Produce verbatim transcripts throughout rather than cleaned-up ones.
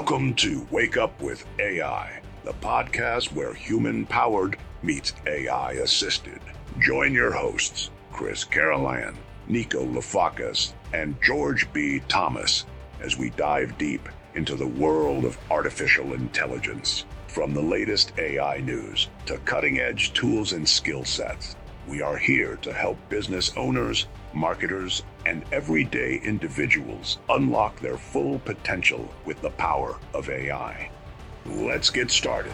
Welcome to Wake Up with A I, the podcast where human-powered meets A I-assisted. Join your hosts, Chris Carolan, Nico Lafakis, and George B. Thomas, as we dive deep into the world of artificial intelligence. From the latest A I news to cutting-edge tools and skill sets, we are here to help business owners, marketers, and everyday individuals unlock their full potential with the power of A I. Let's get started.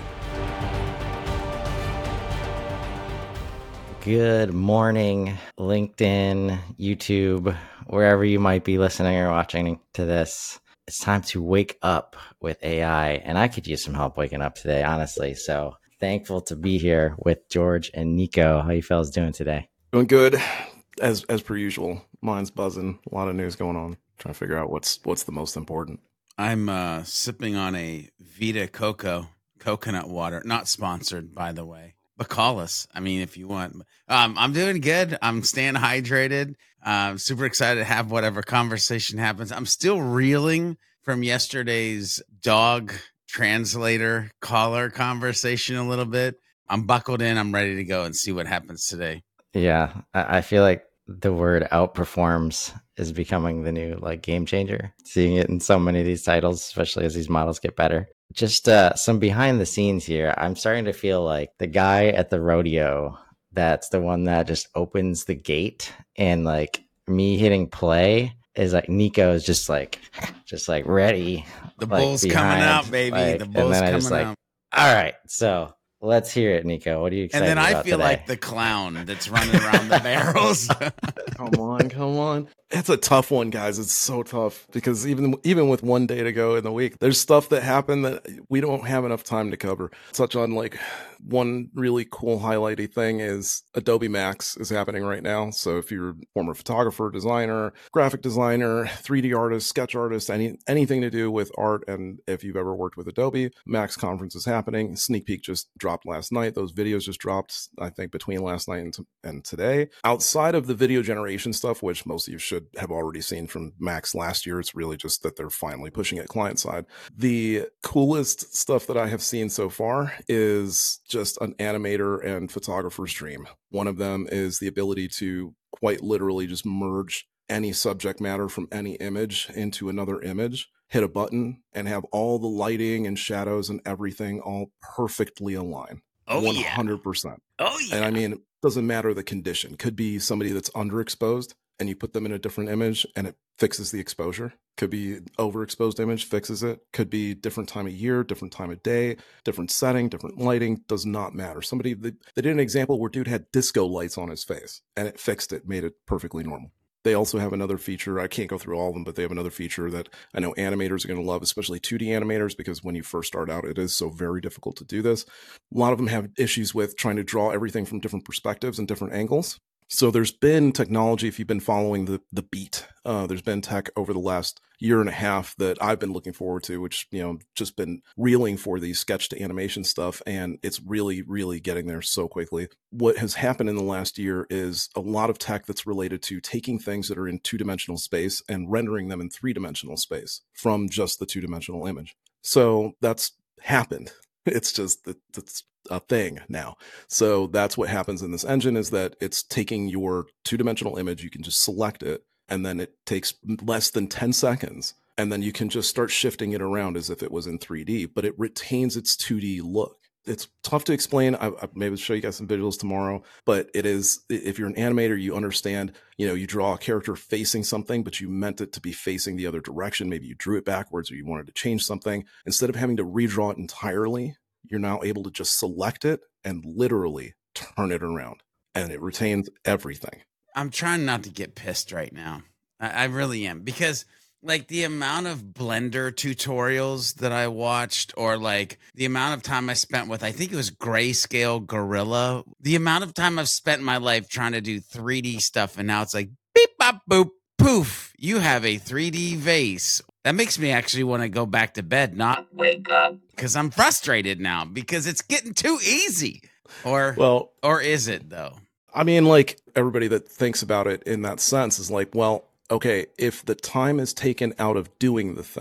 Good morning, LinkedIn, YouTube, wherever you might be listening or watching to this. It's time to wake up with A I, and I could use some help waking up today, honestly. So thankful to be here with George and Nico. How you fellas doing today? Doing good, as as per usual. Mine's buzzing. A lot of news going on. Trying to figure out what's what's the most important. I'm uh, sipping on a Vita Coco coconut water. Not sponsored, by the way, but call us. I mean, if you want. Um, I'm doing good. I'm staying hydrated. I'm super excited to have whatever conversation happens. I'm still reeling from yesterday's dog translator caller conversation a little bit. I'm buckled in. I'm ready to go and see what happens today. Yeah, I, I feel like the word outperforms is becoming the new like game changer. Seeing it in so many of these titles, especially as these models get better. Just uh, some behind the scenes here. I'm starting to feel like the guy at the rodeo that's the one that just opens the gate, and like me hitting play is like Nico is just like just like ready. The like, bull's behind, coming out, baby. like, the bull's and then coming I just, like, out. All right, so let's hear it, Nico. What are you excited And then about I feel today? like the clown that's running around the barrels. Come on, come on. It's a tough one, guys. It's so tough because even even with one day to go in the week, there's stuff that happened that we don't have enough time to cover. Touch on like one really cool highlighty thing is Adobe Max is happening right now. So if you're a former photographer, designer, graphic designer, three D artist, sketch artist, any anything to do with art, and if you've ever worked with Adobe, Max conference is happening. Sneak peek just dropped last night. Those videos just dropped, I think, between last night and, t- and today. Outside of the video generation stuff, which most of you should have already seen from Max last year, it's really just that they're finally pushing it client side. The coolest stuff that I have seen so far is just an animator and photographer's dream. One of them is the ability to quite literally just merge any subject matter from any image into another image, hit a button, and have all the lighting and shadows and everything all perfectly aligned. Oh, one hundred percent. Yeah. Oh, yeah. And I mean, it doesn't matter the condition. Could be somebody that's underexposed and you put them in a different image and it fixes the exposure. Could be overexposed image, fixes it. Could be different time of year, different time of day, different setting, different lighting, does not matter. Somebody, they, they did an example where dude had disco lights on his face and it fixed it, made it perfectly normal. They also have another feature. I can't go through all of them, but they have another feature that I know animators are going to love, especially two D animators, because when you first start out, it is so very difficult to do this. A lot of them have issues with trying to draw everything from different perspectives and different angles. So there's been technology, if you've been following the the beat, uh, there's been tech over the last year and a half that I've been looking forward to, which, you know, just been reeling for the sketch to animation stuff. And it's really, really getting there so quickly. What has happened in the last year is a lot of tech that's related to taking things that are in two-dimensional space and rendering them in three-dimensional space from just the two-dimensional image. So that's happened. It's just that it's a thing now. So that's what happens in this engine, is that it's taking your two-dimensional image, you can just select it, and then it takes less than ten seconds, and then you can just start shifting it around as if it was in three D, but it retains its two D look. It's tough to explain. I, I maybe show you guys some visuals tomorrow, but it is, if you're an animator, you understand, you know, you draw a character facing something, but you meant it to be facing the other direction. Maybe you drew it backwards or you wanted to change something. Instead of having to redraw it entirely, you're now able to just select it and literally turn it around, and it retains everything. I'm trying not to get pissed right now. I, I really am, because like the amount of Blender tutorials that I watched, or like the amount of time I spent with, I think it was Grayscale Gorilla, the amount of time I've spent in my life trying to do three D stuff. And now it's like beep, bop, boop, poof, you have a three D vase. That makes me actually want to go back to bed, not wake up, because I'm frustrated now because it's getting too easy. Or, well, or is it though? I mean, like, everybody that thinks about it in that sense is like, well, okay, if the time is taken out of doing the thing,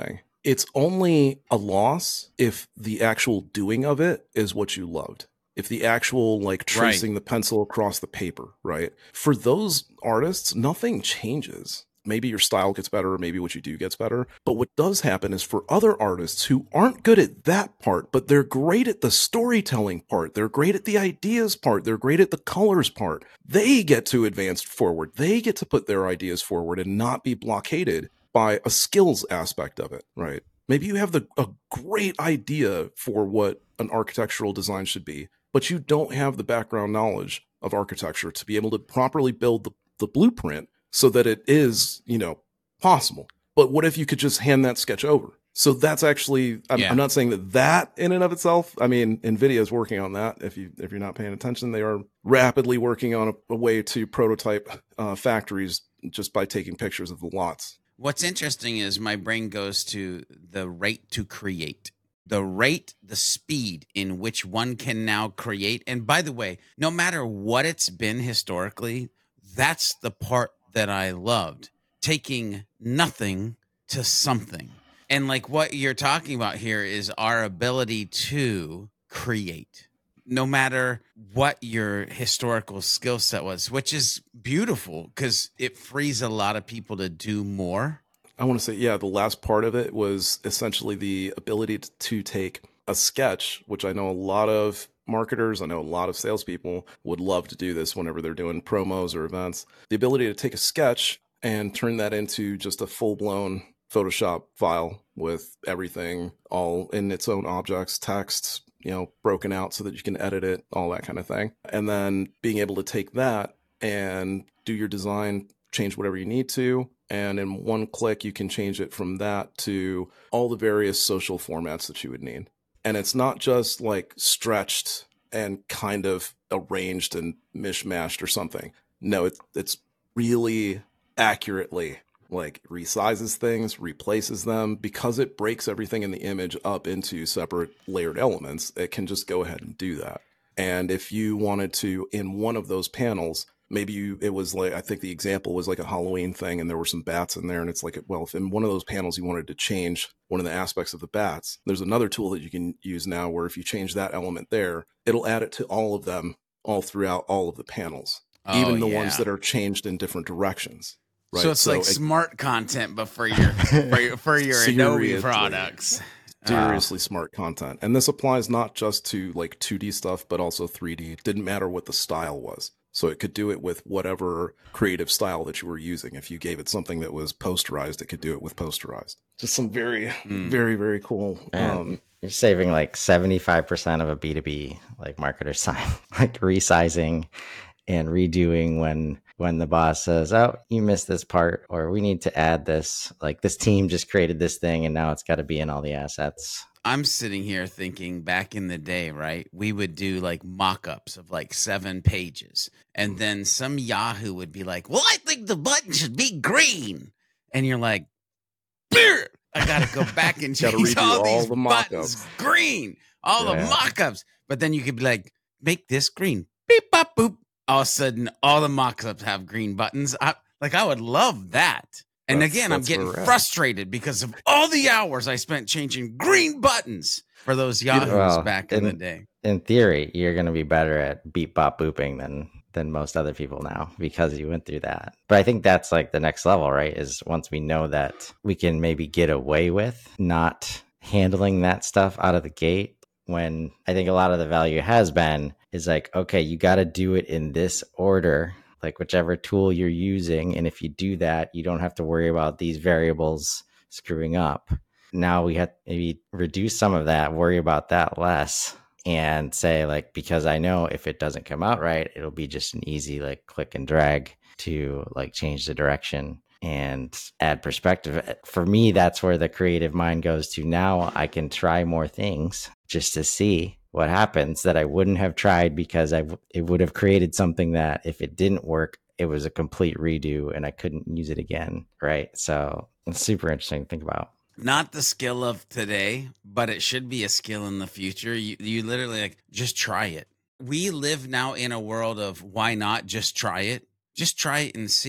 it's only a loss if the actual doing of it is what you loved. If the actual like tracing right. the pencil across the paper, right? For those artists, nothing changes. Maybe your style gets better, or maybe what you do gets better. But what does happen is for other artists who aren't good at that part, but they're great at the storytelling part, they're great at the ideas part, they're great at the colors part, they get to advance forward. They get to put their ideas forward and not be blockaded by a skills aspect of it, right? Maybe you have the a great idea for what an architectural design should be, but you don't have the background knowledge of architecture to be able to properly build the, the blueprint so that it is, you know, possible. But what if you could just hand that sketch over? So that's actually, I'm, yeah. I'm not saying that that in and of itself, I mean, NVIDIA is working on that. If, you, if you're not paying attention, they are rapidly working on a, a way to prototype uh, factories just by taking pictures of the lots. What's interesting is my brain goes to the rate to create. The rate, the speed in which one can now create. And by the way, no matter what it's been historically, that's the part that I loved. Taking nothing to something. And like what you're talking about here is our ability to create, no matter what your historical skill set was, which is beautiful because it frees a lot of people to do more. I want to say, yeah, the last part of it was essentially the ability to, to take a sketch, which I know a lot of marketers, I know a lot of salespeople would love to do this whenever they're doing promos or events. The ability to take a sketch and turn that into just a full-blown Photoshop file with everything all in its own objects, text, you know, broken out so that you can edit it, all that kind of thing. And then being able to take that and do your design, change whatever you need to. And in one click, you can change it from that to all the various social formats that you would need. And it's not just like stretched and kind of arranged and mishmashed or something. No, it's it's really accurately like resizes things, replaces them. Because it breaks everything in the image up into separate layered elements, it can just go ahead and do that. And if you wanted to, in one of those panels, maybe you, it was like, I think the example was like a Halloween thing and there were some bats in there. And it's like, well, if in one of those panels you wanted to change one of the aspects of the bats, there's another tool that you can use now where if you change that element there, it'll add it to all of them, all throughout all of the panels, oh, even the yeah. ones that are changed in different directions. Right? So it's so like it, smart content, but for your, for your, for your Adobe products. Seriously smart content. And this applies not just to like two D stuff, but also three D. It didn't matter what the style was. So it could do it with whatever creative style that you were using. If you gave it something that was posterized, it could do it with posterized. Just some very, mm. very, very cool. Um, you're saving like seventy-five percent of a B two B like marketer's time, like resizing and redoing when when the boss says, oh, you missed this part, or we need to add this. Like this team just created this thing and now it's got to be in all the assets. I'm sitting here thinking back in the day, right? We would do like mock-ups of like seven pages. And then some Yahoo would be like, well, I think the button should be green. And you're like, Beer! I got to go back and change all, all these the buttons green, all yeah. the mock-ups. But then you could be like, make this green. Beep, bop, boop. All of a sudden, all the mock-ups have green buttons. I, like, I would love that. And that's, again, that's I'm getting frustrated because of all the hours I spent changing green buttons for those Yahoos well, back in, in the day. In theory, you're going to be better at beep bop booping than than most other people now because you went through that. But I think that's like the next level, right? Is once we know that we can maybe get away with not handling that stuff out of the gate, when I think a lot of the value has been is like, okay, you got to do it in this order, like whichever tool you're using. And if you do that, you don't have to worry about these variables screwing up. Now we have to maybe reduce some of that, worry about that less, and say like, because I know if it doesn't come out right, it'll be just an easy like click and drag to like change the direction and add perspective. For me, that's where the creative mind goes to. Now I can try more things just to see what happens that I wouldn't have tried because I w- it would have created something that if it didn't work, it was a complete redo and I couldn't use it again. Right. So it's super interesting to think about. Not the skill of today, but it should be a skill in the future. You, you literally like, just try it. We live now in a world of why not just try it? Just try it and see.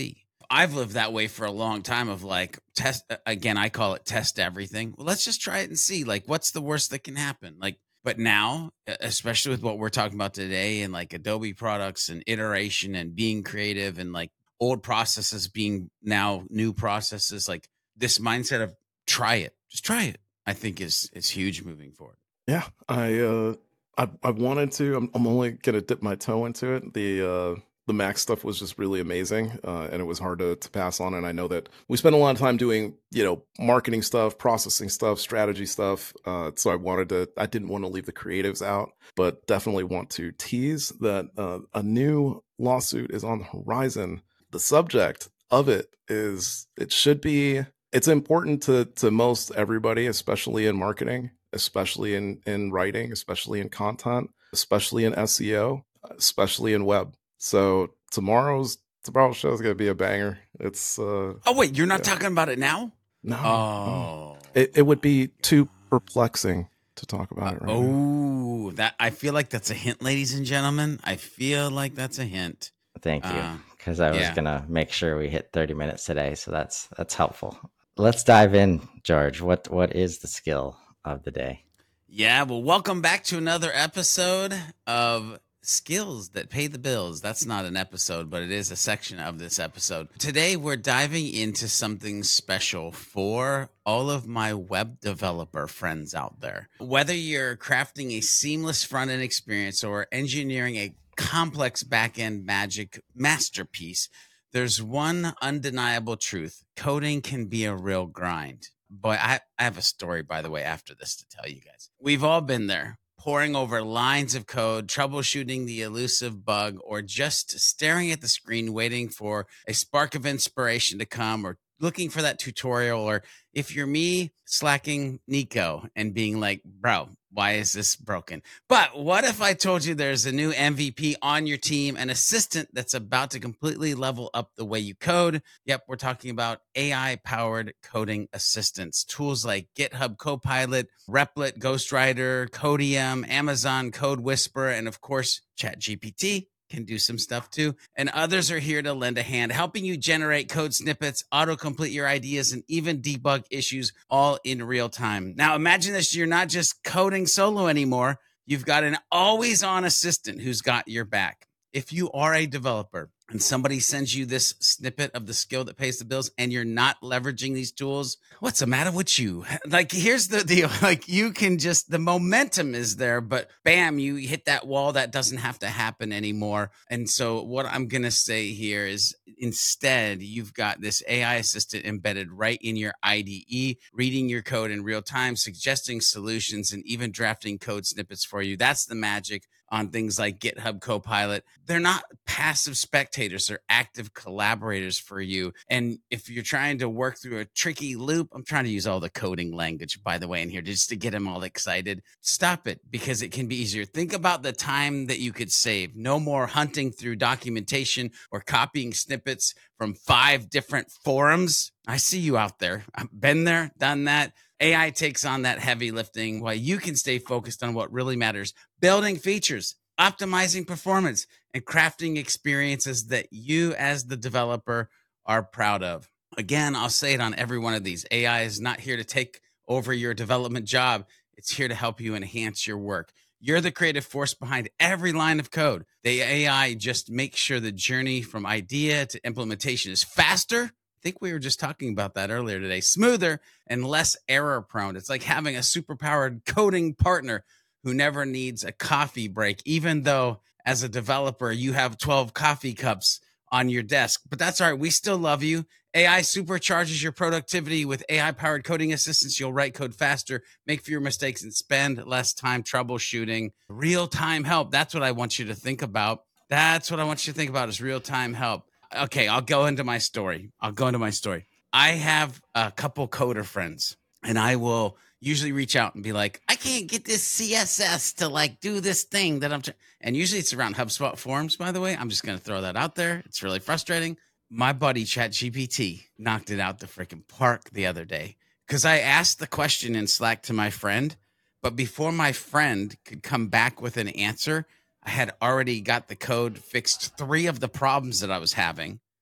I've lived that way for a long time of like test again, I call it test everything. Well, let's just try it and see like what's the worst that can happen. Like, but now, especially with what we're talking about today and like Adobe products and iteration and being creative and like old processes being now new processes, like this mindset of try it, just try it, I think is is huge moving forward. Yeah, I uh, I, I wanted to. I'm, I'm only gonna dip my toe into it. The uh, the Mac stuff was just really amazing, uh, and it was hard to to pass on. And I know that we spent a lot of time doing, you know, marketing stuff, processing stuff, strategy stuff. Uh, so I wanted to. I didn't want to leave the creatives out, but definitely want to tease that uh, a new lawsuit is on the horizon. The subject of it is it should be. It's important to to most everybody, especially in marketing, especially in, in writing, especially in content, especially in S E O, especially in web. So tomorrow's tomorrow's show is going to be a banger. It's uh, oh wait, you're not yeah. talking about it now? No, oh, it it would be too perplexing to talk about it right oh, now. that I feel like that's a hint, ladies and gentlemen. I feel like that's a hint. Thank you, Uh, because I was yeah. gonna make sure we hit thirty minutes today, so that's that's helpful. Let's dive in, George. What what is the skill of the day? Yeah, well, welcome back to another episode of Skills That Pay the Bills. That's not an episode, but it is a section of this episode. Today, we're diving into something special for all of my web developer friends out there. Whether you're crafting a seamless front-end experience or engineering a complex back-end magic masterpiece, there's one undeniable truth. Coding can be a real grind. Boy, I, I have a story, by the way, after this to tell you guys. We've all been there, poring over lines of code, troubleshooting the elusive bug, or just staring at the screen waiting for a spark of inspiration to come, or looking for that tutorial, or if you're me, slacking Nico and being like, bro, why is this broken? But what if I told you there's a new M V P on your team, an assistant that's about to completely level up the way you code? Yep, we're talking about A I-powered coding assistants. Tools like GitHub Copilot, Replit, Ghostwriter, Codium, Amazon Code Whisperer, and of course, ChatGPT can do some stuff too. And others are here to lend a hand, helping you generate code snippets, autocomplete your ideas, and even debug issues all in real time. Now, imagine this. You're not just coding solo anymore. You've got an always-on assistant who's got your back. If you are a developer and somebody sends you this snippet of the skill that pays the bills and you're not leveraging these tools, what's the matter with you? Like, here's the deal. Like, you can just, the momentum is there, but bam, you hit that wall. That doesn't have to happen anymore. And so what I'm going to say here is instead, you've got this A I assistant embedded right in your I D E, reading your code in real time, suggesting solutions, and even drafting code snippets for you. That's the magic on things like GitHub Copilot. They're not passive spectators, they're active collaborators for you. And if you're trying to work through a tricky loop, I'm trying to use all the coding language, by the way, in here just to get them all excited. Stop it, because it can be easier. Think about the time that you could save. No more hunting through documentation or copying snippets from five different forums. I see you out there. I've been there, done that. A I takes on that heavy lifting while you can stay focused on what really matters, building features, optimizing performance, and crafting experiences that you as the developer are proud of. Again, I'll say it on every one of these. A I is not here to take over your development job. It's here to help you enhance your work. You're the creative force behind every line of code. The A I just makes sure the journey from idea to implementation is faster. I think we were just talking about that earlier today. Smoother and less error prone. It's like having a superpowered coding partner who never needs a coffee break, even though as a developer, you have twelve coffee cups on your desk. But that's all right. We still love you. A I supercharges your productivity with A I-powered coding assistants. You'll write code faster, make fewer mistakes, and spend less time troubleshooting. Real-time help. That's what I want you to think about. That's what I want you to think about is real-time help. Okay, I'll go into my story. I'll go into my story. I have a couple coder friends, and I will usually reach out and be like, I can't get this C S S to like do this thing that I'm trying. And usually it's around HubSpot forums, by the way. I'm just going to throw that out there. It's really frustrating. My buddy ChatGPT knocked it out the freaking park the other day because I asked the question in Slack to my friend, but before my friend could come back with an answer, I had already got the code, fixed three of the problems that I was having.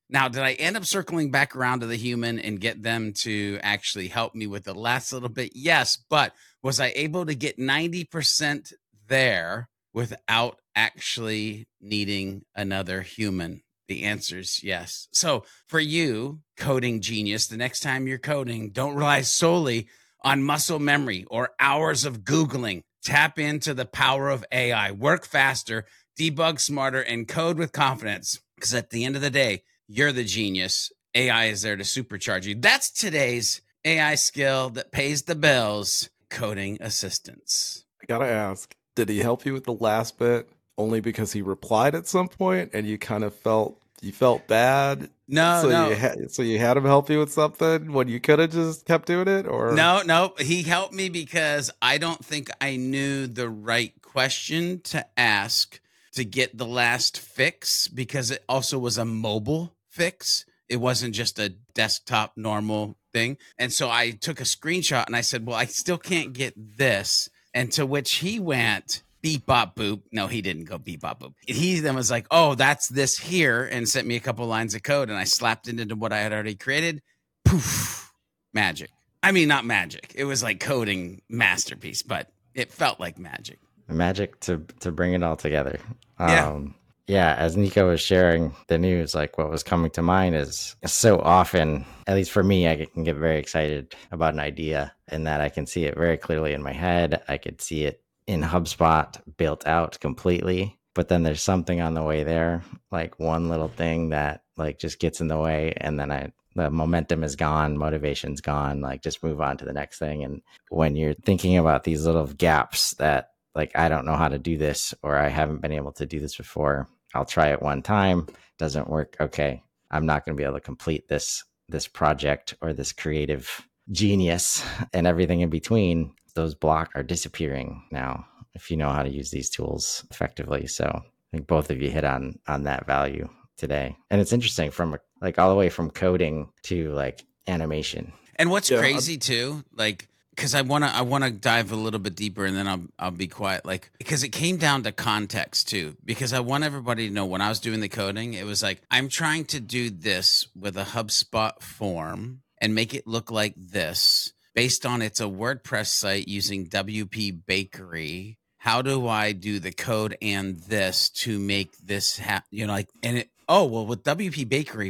Now, did I end up circling back around to the human and get them to actually help me with the last little bit? Yes, but was I able to get ninety percent there without actually needing another human? The answer is yes. So for you, coding genius, the next time you're coding, don't rely solely on muscle memory or hours of Googling. Tap into the power of A I. Work faster, debug smarter, and code with confidence. Because at the end of the day, you're the genius. A I is there to supercharge you. That's today's A I skill that pays the bills, coding assistance. I gotta ask, did he help you with the last bit only because he replied at some point and you kind of felt you felt bad? No, so no. You ha- so you had him help you with something when you could have just kept doing it? Or No, no. He helped me because I don't think I knew the right question to ask to get the last fix, because it also was a mobile fix. It wasn't just a desktop normal thing. And so I took a screenshot and I said, well, I still can't get this. And to which he went, beep, bop, boop. No, he didn't go beep, bop, boop. He then was like, oh, that's this here, and sent me a couple lines of code. And I slapped it into what I had already created. Poof, magic. I mean, not magic. It was like coding masterpiece, but it felt like magic. Magic to to bring it all together. Yeah. Um, yeah, as Nico was sharing the news, like what was coming to mind is so often, at least for me, I can get very excited about an idea and that I can see it very clearly in my head. I could see it in HubSpot built out completely, but then there's something on the way there, like one little thing that like just gets in the way, and then I the momentum is gone, motivation's gone, like just move on to the next thing. And when you're thinking about these little gaps that like, I don't know how to do this, or I haven't been able to do this before, I'll try it one time, doesn't work. Okay, I'm not going to be able to complete this this project or this creative genius, and everything in between. Those blocks are disappearing now if you know how to use these tools effectively. So I think both of you hit on on that value today. And it's interesting from like all the way from coding to like animation. And what's Yeah, crazy I'm- too, like, because I want to I want to dive a little bit deeper, and then I'll I'll be quiet. Like, because it came down to context too, because I want everybody to know when I was doing the coding, it was like, I'm trying to do this with a HubSpot form and make it look like this based on it's a WordPress site using W P Bakery. How do I do the code and this to make this happen? You know, like, and it, oh, well, with W P Bakery,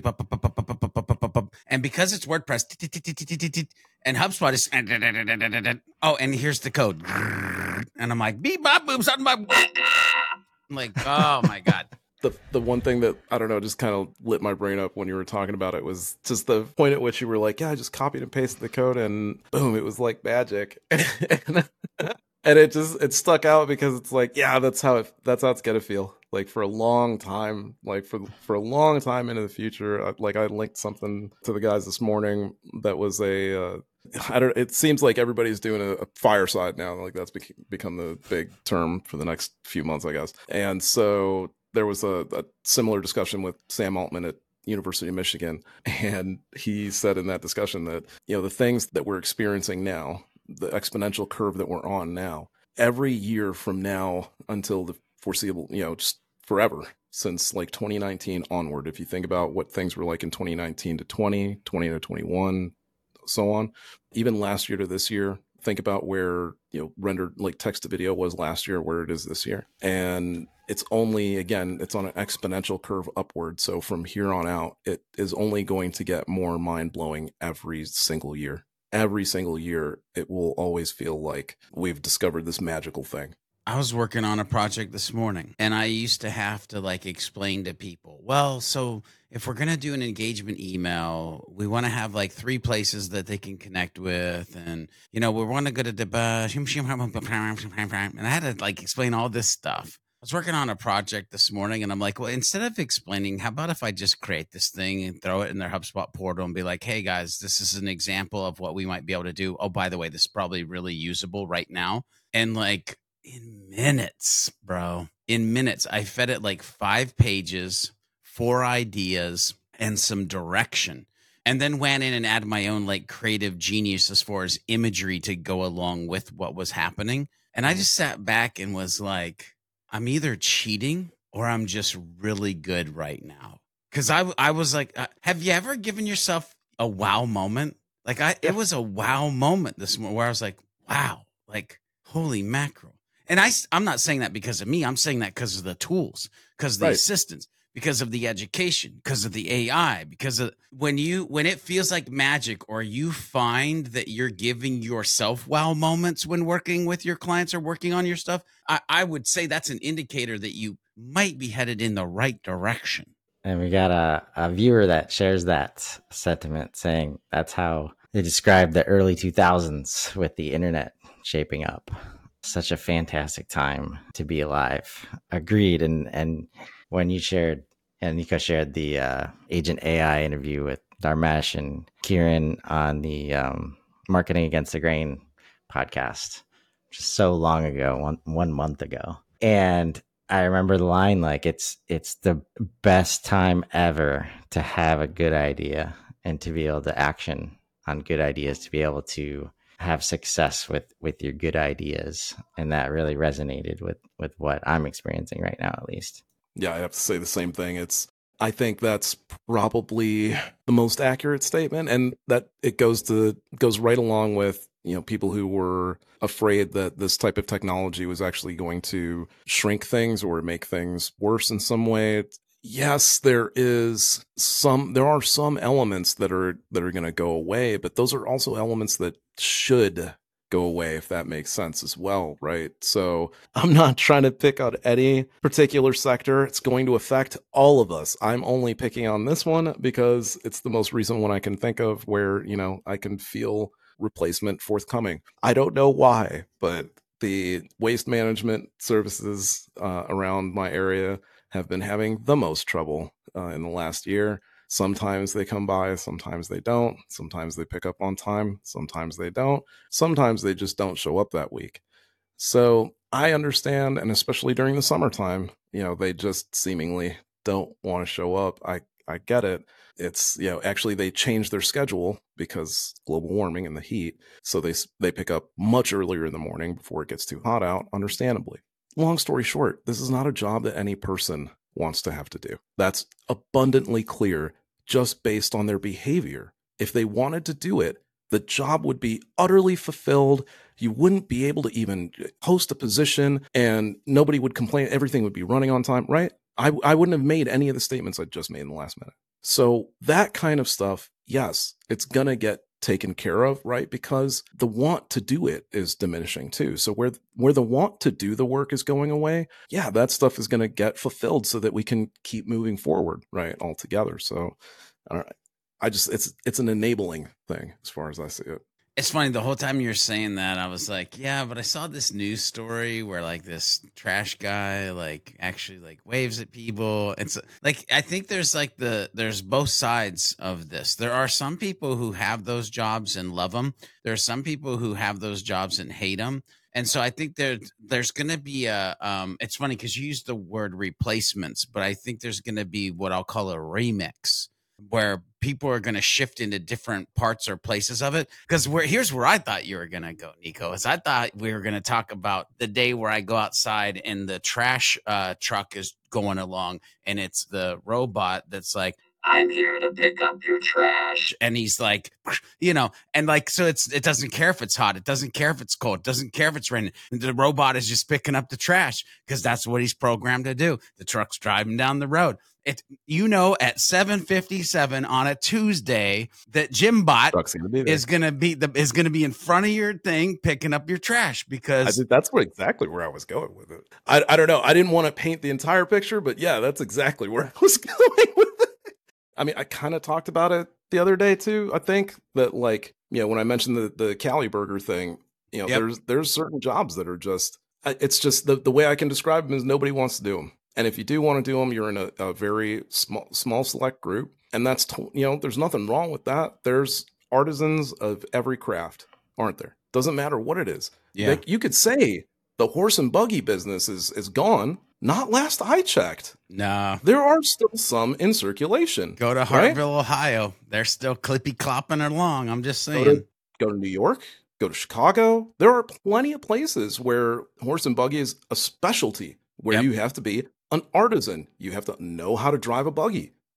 and because it's WordPress, and HubSpot is, oh, and here's the code. And I'm like, beep, bop, boom, something, bop. I'm like, oh my God. The the one thing that, I don't know, just kind of lit my brain up when you were talking about it was just the point at which you were like, yeah, I just copied and pasted the code and boom, it was like magic. and, and it just, it stuck out because it's like, yeah, that's how it, that's how it's going to feel. Like for a long time, like for for a long time into the future, like I linked something to the guys this morning that was a, uh, I don't. It seems like everybody's doing a, a fireside now. Like that's bec- become the big term for the next few months, I guess. And so there was a, a similar discussion with Sam Altman at University of Michigan, and he said in that discussion that, you know, the things that we're experiencing now, the exponential curve that we're on now, every year from now until the foreseeable, you know, just forever, since like twenty nineteen onward, if you think about what things were like in twenty nineteen to twenty, twenty to twenty-one, so on, even last year to this year, think about where, you know, rendered like text to video was last year, where it is this year. And it's only, again, it's on an exponential curve upward. So from here on out, it is only going to get more mind blowing every single year. Every single year, it will always feel like we've discovered this magical thing. I was working on a project this morning, and I used to have to like explain to people, well, so if we're going to do an engagement email, we want to have like three places that they can connect with. And, you know, we want to go to the, and I had to like explain all this stuff. I was working on a project this morning, and I'm like, well, instead of explaining, how about if I just create this thing and throw it in their HubSpot portal and be like, hey guys, this is an example of what we might be able to do. Oh, by the way, this is probably really usable right now. And like, in minutes, bro, in minutes, I fed it like five pages, four ideas, and some direction. And then went in and added my own like creative genius as far as imagery to go along with what was happening. And I just sat back and was like, I'm either cheating or I'm just really good right now. Because I, I was like, uh, have you ever given yourself a wow moment? Like I, Yeah. it was a wow moment this morning where I was like, wow, like holy mackerel. And I, I'm not saying that because of me. I'm saying that because of the tools, because of the Right. assistance, because of the education, because of the A I, because of when you, when it feels like magic, or you find that you're giving yourself wow moments when working with your clients or working on your stuff, I, I would say that's an indicator that you might be headed in the right direction. And we got a, a viewer that shares that sentiment, saying that's how they describe the early two thousands with the internet shaping up. Such a fantastic time to be alive. Agreed. And and when you shared, and Nico shared the uh, Agent A I interview with Dharmesh and Kieran on the um, Marketing Against the Grain podcast, just so long ago, one one month ago. And I remember the line, like it's it's the best time ever to have a good idea and to be able to action on good ideas, to be able to have success with with your good ideas. And that really resonated with with what I'm experiencing right now, at least. Yeah, I have to say the same thing. It's I think that's probably the most accurate statement, and that it goes to goes right along with, you know, people who were afraid that this type of technology was actually going to shrink things or make things worse in some way. Yes, there is some there are some elements that are that are going to go away, but those are also elements that should go away, if that makes sense as well, right? So I'm not trying to pick on any particular sector. It's going to affect all of us. I'm only picking on this one because it's the most recent one I can think of where, you know, I can feel replacement forthcoming. I don't know why, but the waste management services uh, around my area have been having the most trouble uh, in the last year. Sometimes they come by, sometimes they don't. Sometimes they pick up on time, sometimes they don't. Sometimes they just don't show up that week. So I understand, and especially during the summertime, you know, they just seemingly don't want to show up. I, I get it. It's, you know, actually they change their schedule because global warming and the heat. So they they pick up much earlier in the morning before it gets too hot out, understandably. Long story short, this is not a job that any person wants to have to do. That's abundantly clear just based on their behavior. If they wanted to do it, the job would be utterly fulfilled. You wouldn't be able to even host a position and nobody would complain. Everything would be running on time, right? I, I wouldn't have made any of the statements I just made in the last minute. So that kind of stuff, yes, it's going to get taken care of, right? Because the want to do it is diminishing too. So where where the want to do the work is going away, yeah, that stuff is going to get fulfilled so that we can keep moving forward, right, all together. So all right. I just it's it's an enabling thing as far as I see it. It's funny, the whole time you're saying that, I was like, yeah, but I saw this news story where like this trash guy like actually like waves at people. It's like, I think there's like the, there's both sides of this. There are some people who have those jobs and love them. There are some people who have those jobs and hate them. And so I think there, there's going to be a, um, it's funny because you used the word replacements, but I think there's going to be what I'll call a remix, where people are going to shift into different parts or places of it. Because where here's where I thought you were going to go, Nico, is I thought we were going to talk about the day where I go outside and the trash uh, truck is going along and it's the robot that's like, I'm here to pick up your trash. And he's like, you know, and like, so it's, it doesn't care if it's hot. It doesn't care if it's cold. It doesn't care if it's raining. The robot is just picking up the trash because that's what he's programmed to do. The truck's driving down the road. It, you know, at seven fifty-seven on a Tuesday that Jimbot gonna is going to be the, is going to be in front of your thing, picking up your trash because I think that's what exactly where I was going with it. I, I don't know. I didn't want to paint the entire picture, but yeah, that's exactly where I was going with it. I mean, I kind of talked about it the other day too. I think that like, you know, when I mentioned the, the Cali burger thing, you know, Yep. there's, there's certain jobs that are just, it's just the, the way I can describe them is nobody wants to do them. And if you do want to do them, you're in a, a very small, small select group. And that's, you know, there's nothing wrong with that. There's artisans of every craft, aren't there? Doesn't matter what it is. Yeah. Like, you could say the horse and buggy business is, is gone. Not last I checked. no. There are still some in circulation. Go to right? Hartville, Ohio. They're still clippy clopping along. I'm just Go saying. to, go to New York. Go to Chicago. There are plenty of places where horse and buggy is a specialty, where Yep. you have to be an artisan. You have to know how to drive a buggy.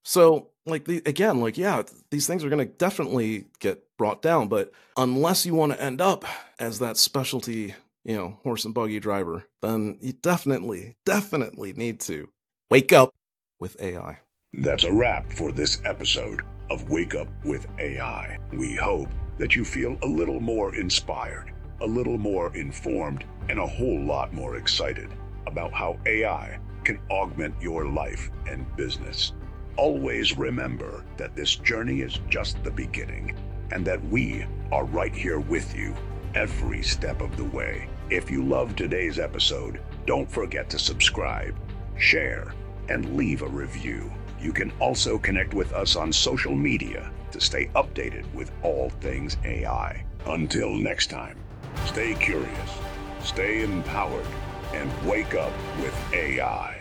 So, like, the, again, like, yeah, these things are going to definitely get brought down, but unless you want to end up as that specialty, you know, horse and buggy driver, then you definitely, definitely need to wake up with A I. That's a wrap for this episode of Wake Up with A I. We hope that you feel a little more inspired, a little more informed, and a whole lot more excited about how A I can augment your life and business. Always remember that this journey is just the beginning and that we are right here with you every step of the way. If you loved today's episode, don't forget to subscribe, share, and leave a review. You can also connect with us on social media to stay updated with all things A I. Until next time, stay curious, stay empowered, and wake up with A I.